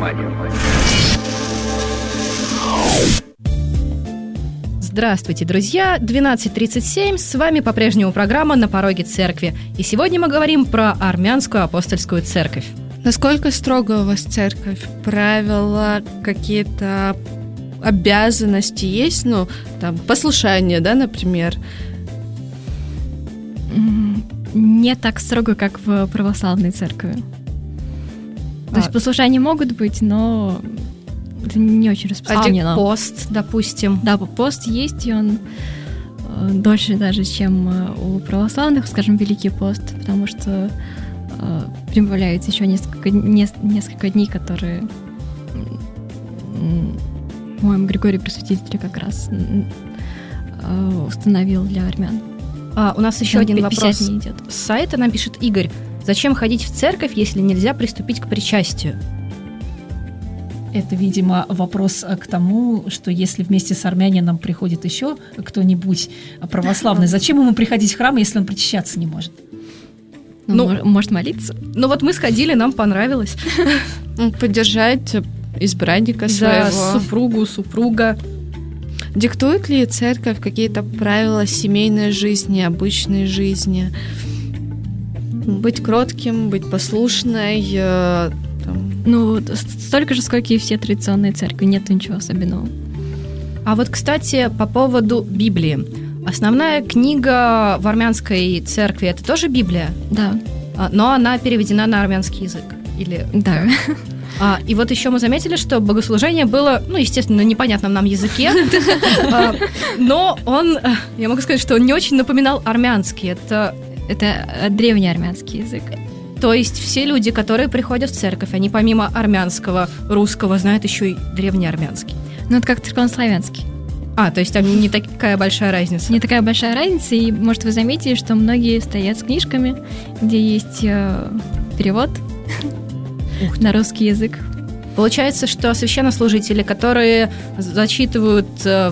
Здравствуйте, друзья! двенадцать тридцать семь. С вами по-прежнему программа «На пороге церкви». И сегодня мы говорим про армянскую апостольскую церковь. Насколько строго у вас церковь? Правила, какие-то обязанности есть? Ну, там, послушание, да, например? Не так строго, как в православной церкви. То а. есть послушания могут быть, но это не очень распространено. А пост, допустим. Да, пост есть, и он э, дольше даже, чем у православных, скажем, Великий пост, потому что э, прибавляется еще несколько, не, несколько дней, которые, э, по-моему, Григорий Пресвятитель как раз э, установил для армян. А, у нас еще один вопрос с сайта. Нам пишет Игорь. Зачем ходить в церковь, если нельзя приступить к причастию? Это, видимо, вопрос к тому, что если вместе с армянином приходит еще кто-нибудь православный, зачем ему приходить в храм, если он причащаться не может? Ну, ну может молиться. Ну вот мы сходили, нам понравилось. Поддержать избранника своего. Да, супругу, супруга. Диктует ли церковь какие-то правила семейной жизни, обычной жизни? Быть кротким, быть послушной? Э, там. Ну, столько же, сколько и все традиционные церкви, нет ничего особенного. А вот, кстати, по поводу Библии. Основная книга в армянской церкви – это тоже Библия? Да. Но она переведена на армянский язык? Или... Да. А, и вот еще мы заметили, что богослужение было, ну, естественно, на непонятном нам языке, но он, я могу сказать, что он не очень напоминал армянский. Это, это древний армянский язык. То есть все люди, которые приходят в церковь, они помимо армянского, русского, знают еще и древний армянский. Ну, это как церковнославянский. А, то есть там не такая большая разница. Не такая большая разница, и, может, вы заметили, что многие стоят с книжками, где есть э, перевод на русский язык. Получается, что священнослужители, которые зачитывают э,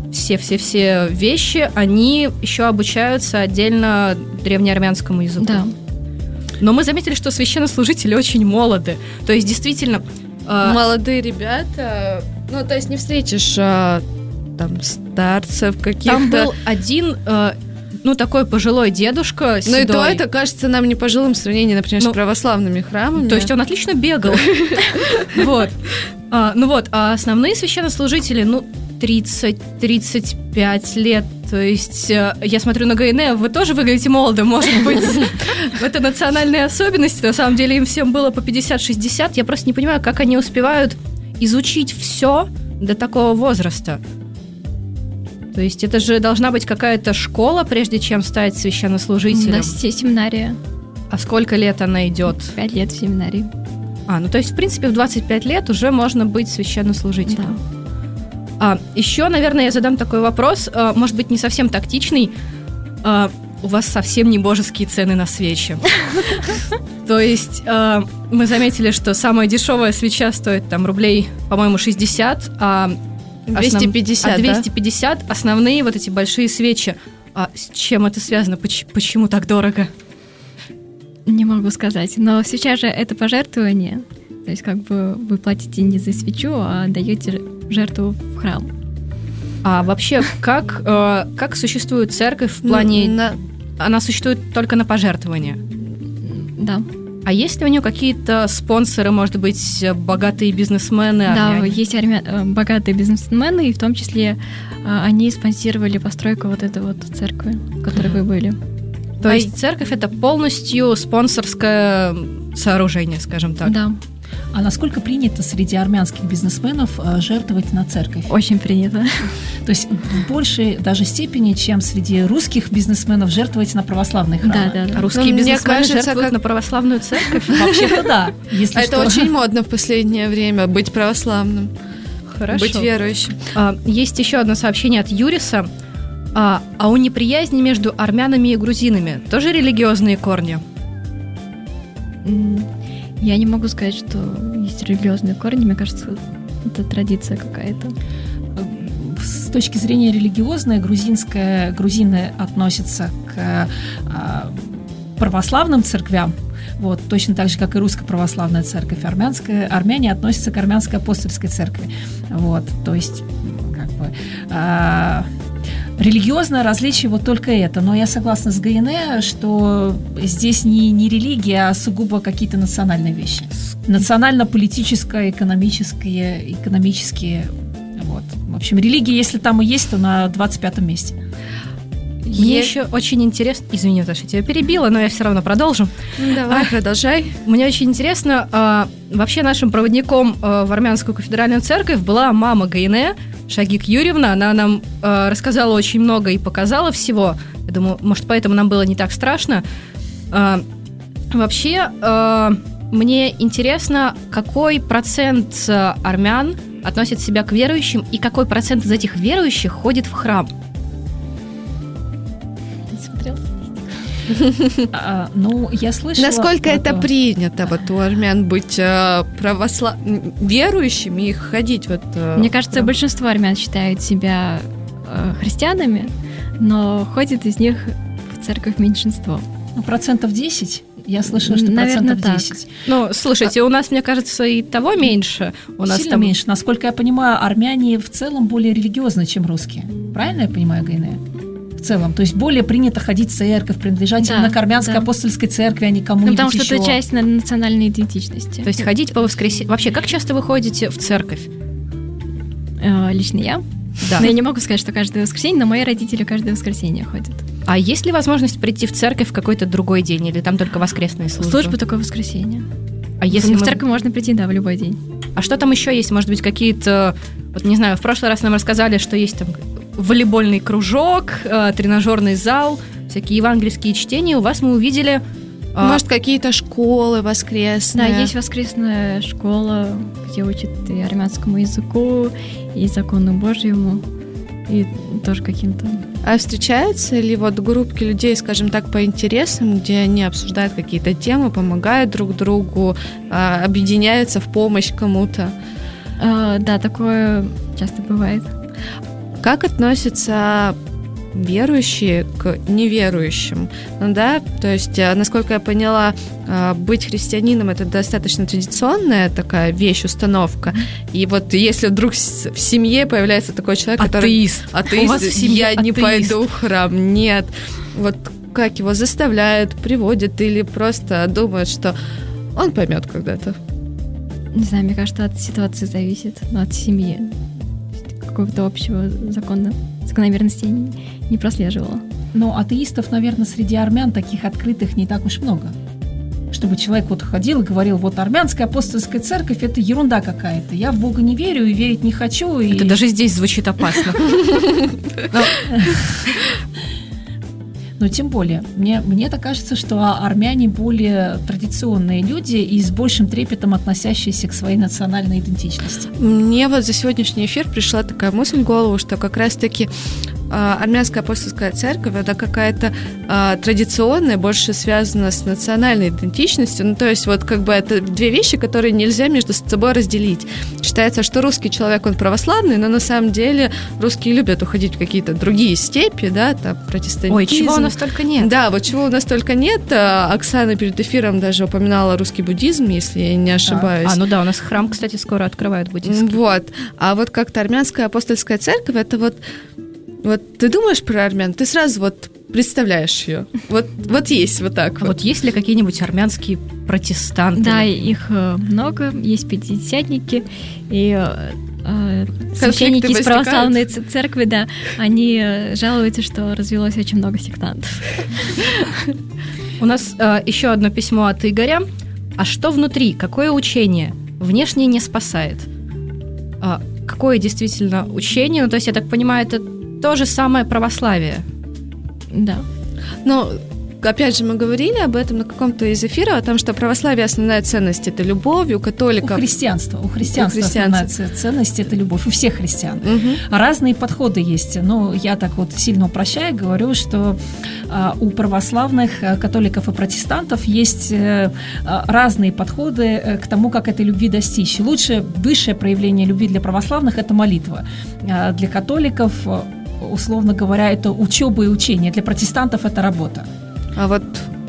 все-все-все вещи, они еще обучаются отдельно древнеармянскому языку. Да. Но мы заметили, что священнослужители очень молоды. То есть, действительно... Э... Молодые ребята... Ну, то есть не встретишь э, там старцев каких-то... Там был один... Э, ну, такой пожилой дедушка седой. Ну, и то это кажется нам не пожилым в сравнении, например, ну, с православными храмами. То есть он отлично бегал. Вот. Ну вот, а основные священнослужители, ну, тридцать-тридцать пять лет. То есть я смотрю на ГНЭ, вы тоже выглядите молодо, может быть. Это национальные особенности. На самом деле им всем было по пятьдесят-шестьдесят. Я просто не понимаю, как они успевают изучить все до такого возраста. То есть это же должна быть какая-то школа, прежде чем стать священнослужителем. Да, семинария. А сколько лет она идет? Пять лет в семинарии. А, ну то есть, в принципе, в двадцать пять лет уже можно быть священнослужителем. Да. А, еще, наверное, я задам такой вопрос, а, может быть, не совсем тактичный. А, у вас совсем не божеские цены на свечи. То есть а, мы заметили, что самая дешевая свеча стоит там рублей, по-моему, шестьдесят, а двести пятьдесят, а двести пятьдесят да? Основные вот эти большие свечи. А с чем это связано? Почему, почему так дорого? Не могу сказать, но сейчас же это пожертвование. То есть как бы вы платите не за свечу, а даете жертву в храм. А вообще, как, э, как существует церковь в плане... На... Она существует только на пожертвования? Да. А есть ли у нее какие-то спонсоры, может быть, богатые бизнесмены? Да, армяне? есть армя... богатые бизнесмены, и в том числе они спонсировали постройку вот этой вот церкви, в которой вы были. То а есть церковь – это полностью спонсорское сооружение, скажем так? Да. А насколько принято среди армянских бизнесменов жертвовать на церковь? Очень принято. То есть в большей даже степени, чем среди русских бизнесменов жертвовать на православные храмы? Да, да. А русские ну, бизнесмены жертвуют как... на православную церковь? Вообще-то да. Это что. Очень модно в последнее время, быть православным. Хорошо. Быть верующим. А, есть еще одно сообщение от Юриса. А, а у неприязни между армянами и грузинами тоже религиозные корни? Я не могу сказать, что есть религиозные корни. Мне кажется, это традиция какая-то. С точки зрения религиозной, грузинская, грузины относятся к а, православным церквям, вот, точно так же, как и русская православная церковь. Армянская, армяне относятся к армянской апостольской церкви. Вот, то есть, как бы... А, религиозное различие вот только это. Но я согласна с ГНЭ, что здесь не, не религия, а сугубо какие-то национальные вещи. Национально-политическое, экономические, экономические. Вот. В общем, религия, если там и есть, то на двадцать пятом месте. Мне е... еще очень интересно... Извини, Наташа, я тебя перебила, но я все равно продолжу. Давай, а, продолжай. Мне очень интересно, а, вообще нашим проводником а, в Армянскую кафедральную церковь была мама ГНЭ, Шагик Юрьевна. Она нам а, рассказала очень много и показала всего. Я думаю, может, поэтому нам было не так страшно. А, вообще, а, мне интересно, какой процент армян относит себя к верующим и какой процент из этих верующих ходит в храм? А, ну, я слышала... Насколько это принято вот у армян быть э, православ... верующими и ходить вот... Э, Мне кажется, да. большинство армян считают себя э, христианами, но ходит из них в церковь меньшинство. Ну, процентов десять? Я слышала, что Наверное, процентов десять. Так. Ну, слушайте, у нас, мне кажется, и того меньше. У нас Сильно там... меньше. Насколько я понимаю, армяне в целом более религиозны, чем русские. Правильно я понимаю, ГНЭ? В целом, то есть более принято ходить в церковь, принадлежать да, именно к армянской да. апостольской церкви, а не кому-нибудь ну, потому что еще. это часть национальной идентичности. То есть ходить по воскресеньям. Вообще, как часто вы ходите в церковь? Э, лично я? Да. Но я не могу сказать, что каждое воскресенье, но мои родители каждое воскресенье ходят. А есть ли возможность прийти в церковь в какой-то другой день, или там только воскресные службы? Служба только в воскресенье. А если мы... мы... В церковь можно прийти, да, в любой день. А что там еще есть? Может быть, какие-то... Вот, не знаю, в прошлый раз нам рассказали, что есть там волейбольный кружок, э, тренажерный зал, всякие евангельские чтения. У вас мы увидели... Э... Может, какие-то школы воскресные? Да, есть воскресная школа, где учат и армянскому языку, и закону Божьему, и тоже каким-то... А встречаются ли вот группки людей, скажем так, по интересам, где они обсуждают какие-то темы, помогают друг другу, э, объединяются в помощь кому-то? Э, да, такое часто бывает. Как относятся верующие к неверующим? Ну да, то есть, насколько я поняла, быть христианином — это достаточно традиционная такая вещь, установка. И вот если вдруг в семье появляется такой человек, который... Атеист. Атеист. У вас в семье я не атеист. пойду в храм. Нет. Вот как его заставляют, приводят или просто думают, что он поймет когда-то? Не знаю, мне кажется, от ситуации зависит, но от семьи. Какого-то общего закона, закономерности я не, не прослеживала. Но атеистов, наверное, среди армян таких открытых не так уж много. Чтобы человек вот ходил и говорил, вот армянская апостольская церковь – это ерунда какая-то. Я в Бога не верю и верить не хочу. И... Это даже здесь звучит опасно. Но тем более, мне, мне так кажется, что армяне более традиционные люди и с большим трепетом относящиеся к своей национальной идентичности. Мне вот за сегодняшний эфир пришла такая мысль в голову, что как раз-таки армянская апостольская церковь — это какая-то а, традиционная, больше связана с национальной идентичностью. Ну, то есть вот как бы это две вещи, которые нельзя между собой разделить. Считается, что русский человек, он православный, но на самом деле русские любят уходить в какие-то другие степи, да, там, протестантизм. Ой, чего у нас только нет. Да, вот чего у нас только нет. Оксана перед эфиром даже упоминала русский буддизм, если я не ошибаюсь. А, ну да, у нас храм, кстати, скоро открывают буддийский. Вот. А вот как-то армянская апостольская церковь, это вот Вот ты думаешь про армян, ты сразу вот представляешь ее. Вот, вот есть вот так. А вот. вот есть ли какие-нибудь армянские протестанты? Да, их много, есть пятидесятники, и э, священники из православной церкви, да, они жалуются, что развелось очень много сектантов. У нас э, еще одно письмо от Игоря. А что внутри? Какое учение? Внешне не спасает. А, какое действительно учение? Ну, то есть, я так понимаю, это то же самое православие. Да. Но, опять же, мы говорили об этом на каком-то из эфиров, о том, что православие основная ценность – это любовь, у католиков… У христианства. У христианства, у христианства. Основная ценность – это любовь. У всех христиан. Угу. Разные подходы есть. Ну, я так вот сильно упрощая, говорю, что а, у православных, католиков и протестантов есть а, разные подходы к тому, как этой любви достичь. Лучшее, высшее проявление любви для православных – это молитва. А для католиков, условно говоря, это учеба и учение. Для протестантов это работа. А вот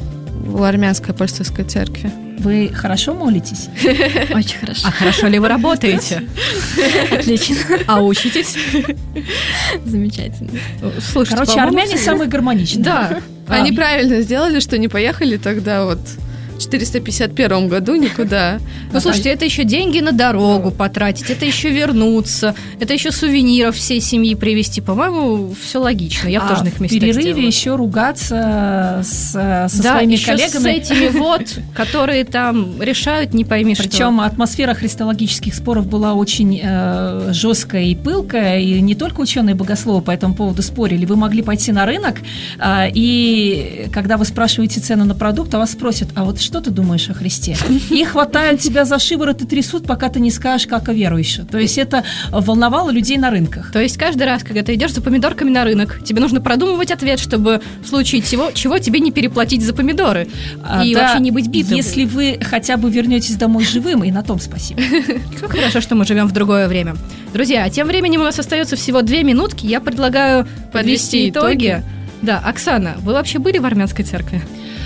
у армянской апостольской церкви? Вы хорошо молитесь? Очень хорошо. А хорошо ли вы работаете? Отлично. А учитесь? Замечательно. Слушайте, короче, армяне самые гармоничные. Да. Они правильно сделали, что не поехали тогда вот в четыреста пятьдесят первом году никуда. Ну, слушайте, это еще деньги на дорогу потратить, это еще вернуться, это еще сувениров всей семьи привезти. По-моему, все логично. Я бы а тоже на их местах в перерыве сделала. еще ругаться с, со да, своими еще коллегами. с этими вот, которые там решают не пойми что. Причем атмосфера христологических споров была очень э, жесткая и пылкая, и не только ученые-богословы по этому поводу спорили. Вы могли пойти на рынок, э, и когда вы спрашиваете цену на продукт, а вас спросят, а вот что ты думаешь о Христе? И хватают тебя за шиворот и трясут, пока ты не скажешь, как о верующем. То есть это волновало людей на рынках. То есть каждый раз, когда ты идешь за помидорками на рынок, тебе нужно продумывать ответ, чтобы в случае чего, чего тебе не переплатить за помидоры а, и да, вообще не быть битым. Если вы хотя бы вернетесь домой живым, и на том спасибо. Как хорошо, что мы живем в другое время. Друзья, а тем временем у нас остается всего две минутки. Я предлагаю подвести итоги. Да, Оксана, вы вообще были в армянской церкви?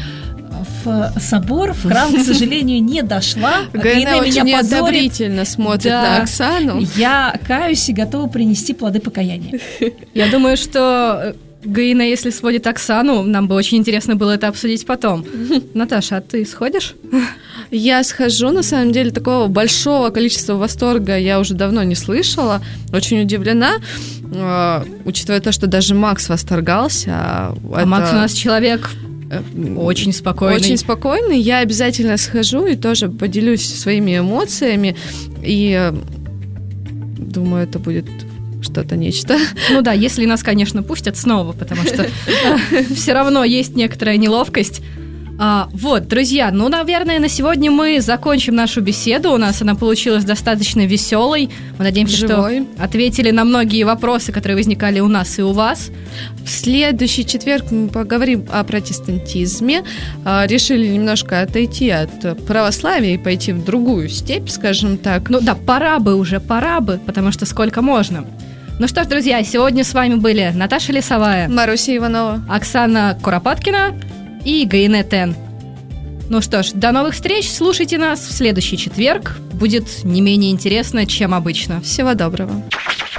В собор, в храм, к сожалению, не дошла. Гайна очень неодобрительно смотрит да. на Оксану. Я каюсь и готова принести плоды покаяния. Я думаю, что Гаина, если сводит Оксану, нам бы очень интересно было это обсудить потом. Наташа, а ты сходишь? Я схожу, на самом деле, такого большого количества восторга я уже давно не слышала. Очень удивлена, учитывая то, что даже Макс восторгался. А это... Макс у нас человек... Очень спокойный. Очень спокойный. Я обязательно схожу и тоже поделюсь своими эмоциями. И думаю, это будет что-то нечто. Ну да, если нас, конечно, пустят снова, потому что все равно есть некоторая неловкость. А, вот, друзья, ну, наверное, на сегодня мы закончим нашу беседу. У нас она получилась достаточно веселой. Мы надеемся, Живой. что ответили на многие вопросы, которые возникали у нас и у вас. В следующий четверг мы поговорим о протестантизме. А, решили немножко отойти от православия и пойти в другую степь, скажем так. Ну да, пора бы уже, пора бы, потому что сколько можно. Ну что ж, друзья, сегодня с вами были Наташа Лесовая, Маруся Иванова, Оксана Куропаткина и Гаине Тен. Ну что ж, до новых встреч, слушайте нас в следующий четверг. Будет не менее интересно, чем обычно. Всего доброго.